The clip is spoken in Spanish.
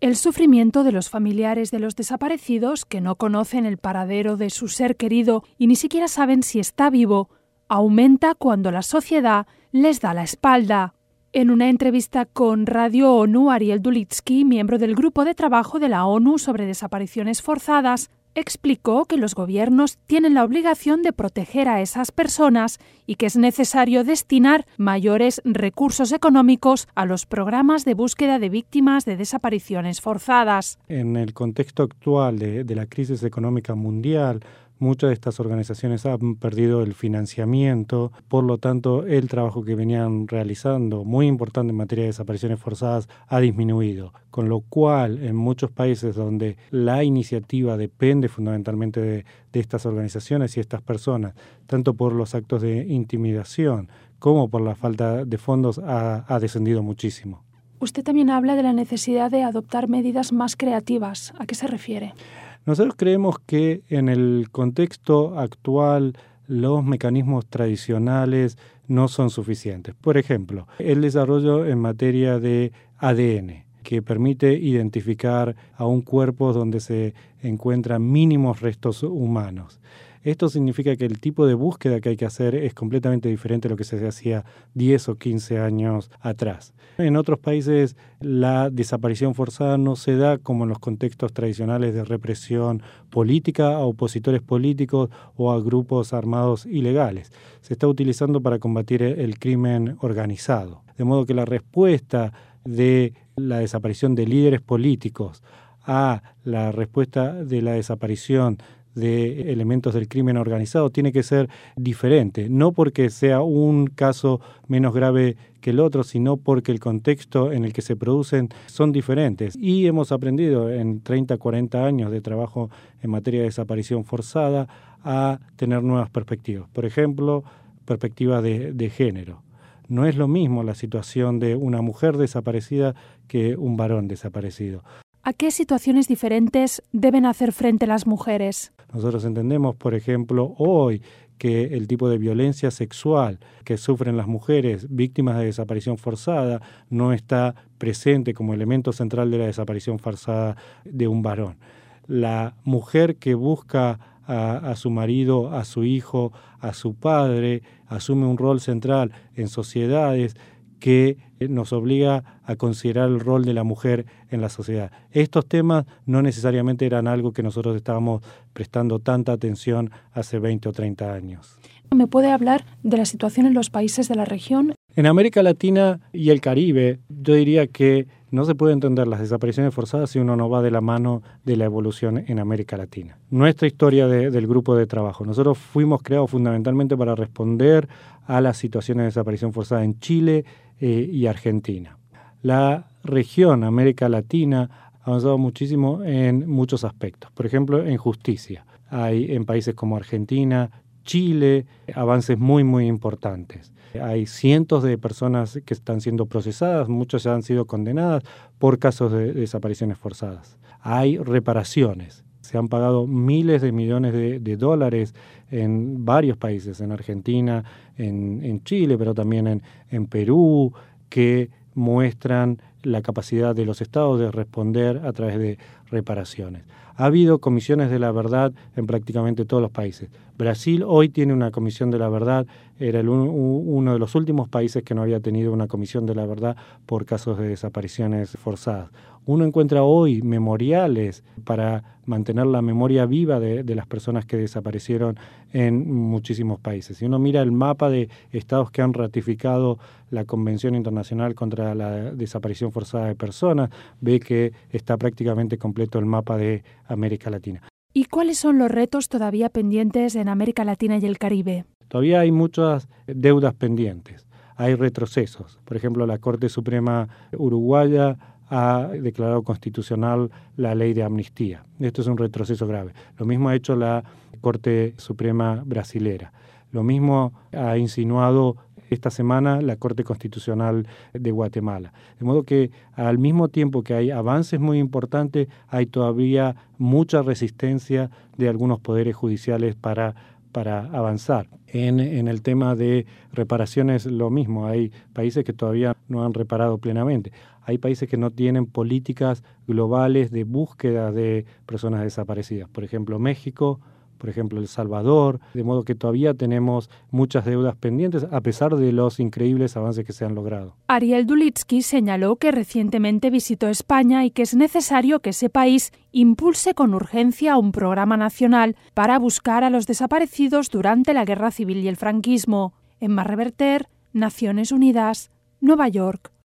El sufrimiento de los familiares de los desaparecidos, que no conocen el paradero de su ser querido y ni siquiera saben si está vivo, aumenta cuando la sociedad les da la espalda. En una entrevista con Radio ONU, Ariel Dulitsky, miembro del Grupo de Trabajo de la ONU sobre desapariciones forzadas, explicó que los gobiernos tienen la obligación de proteger a esas personas y que es necesario destinar mayores recursos económicos a los programas de búsqueda de víctimas de desapariciones forzadas. En el contexto actual de la crisis económica mundial, muchas de estas organizaciones han perdido el financiamiento, por lo tanto el trabajo que venían realizando, muy importante en materia de desapariciones forzadas, ha disminuido, con lo cual en muchos países donde la iniciativa depende fundamentalmente de estas organizaciones y estas personas, tanto por los actos de intimidación como por la falta de fondos, ha descendido muchísimo. Usted también habla de la necesidad de adoptar medidas más creativas. ¿A qué se refiere? Nosotros creemos que en el contexto actual los mecanismos tradicionales no son suficientes. Por ejemplo, el desarrollo en materia de ADN, que permite identificar a un cuerpo donde se encuentran mínimos restos humanos. Esto significa que el tipo de búsqueda que hay que hacer es completamente diferente a lo que se hacía 10 o 15 años atrás. En otros países la desaparición forzada no se da como en los contextos tradicionales de represión política a opositores políticos o a grupos armados ilegales. Se está utilizando para combatir el crimen organizado. De modo que la respuesta de la desaparición de líderes políticos a la respuesta de la desaparición de elementos del crimen organizado tiene que ser diferente, no porque sea un caso menos grave que el otro, sino porque el contexto en el que se producen son diferentes. Y hemos aprendido en 30, 40 años de trabajo en materia de desaparición forzada a tener nuevas perspectivas. Por ejemplo, perspectivas de género. No es lo mismo la situación de una mujer desaparecida que un varón desaparecido. ¿A qué situaciones diferentes deben hacer frente las mujeres? Nosotros entendemos, por ejemplo, hoy que el tipo de violencia sexual que sufren las mujeres víctimas de desaparición forzada no está presente como elemento central de la desaparición forzada de un varón. La mujer que busca a su marido, a su hijo, a su padre, asume un rol central en sociedades que nos obliga a considerar el rol de la mujer en la sociedad. Estos temas no necesariamente eran algo que nosotros estábamos prestando tanta atención hace 20 o 30 años. ¿Me puede hablar de la situación en los países de la región? En América Latina y el Caribe, yo diría que no se puede entender las desapariciones forzadas si uno no va de la mano de la evolución en América Latina. Nuestra historia del grupo de trabajo. Nosotros fuimos creados fundamentalmente para responder a las situaciones de desaparición forzada en Chile y Argentina. La región América Latina ha avanzado muchísimo en muchos aspectos. Por ejemplo, en justicia. Hay en países como Argentina, Chile, avances muy, muy importantes. Hay cientos de personas que están siendo procesadas, muchas ya han sido condenadas por casos de desapariciones forzadas. Hay reparaciones. Se han pagado miles de millones de dólares en varios países, en Argentina, en Chile, pero también en Perú, que muestran la capacidad de los estados de responder a través de reparaciones. Ha habido comisiones de la verdad en prácticamente todos los países. Brasil hoy tiene una comisión de la verdad, era uno de los últimos países que no había tenido una comisión de la verdad por casos de desapariciones forzadas. Uno encuentra hoy memoriales para mantener la memoria viva de las personas que desaparecieron en muchísimos países. Si uno mira el mapa de estados que han ratificado la Convención Internacional contra la Desaparición Forzada de Personas, ve que está prácticamente completo el mapa de América Latina. ¿Y cuáles son los retos todavía pendientes en América Latina y el Caribe? Todavía hay muchas deudas pendientes, hay retrocesos. Por ejemplo, la Corte Suprema uruguaya ha declarado constitucional la ley de amnistía. Esto es un retroceso grave. Lo mismo ha hecho la Corte Suprema brasilera. Lo mismo ha insinuado esta semana la Corte Constitucional de Guatemala. De modo que al mismo tiempo que hay avances muy importantes, hay todavía mucha resistencia de algunos poderes judiciales para avanzar. En el tema de reparaciones lo mismo, hay países que todavía no han reparado plenamente. hay países que no tienen políticas globales de búsqueda de personas desaparecidas. Por ejemplo, México, por ejemplo, El Salvador, de modo que todavía tenemos muchas deudas pendientes a pesar de los increíbles avances que se han logrado. Ariel Dulitsky señaló que recientemente visitó España y que es necesario que ese país impulse con urgencia un programa nacional para buscar a los desaparecidos durante la Guerra Civil y el franquismo. Emma Reverter, Naciones Unidas, Nueva York.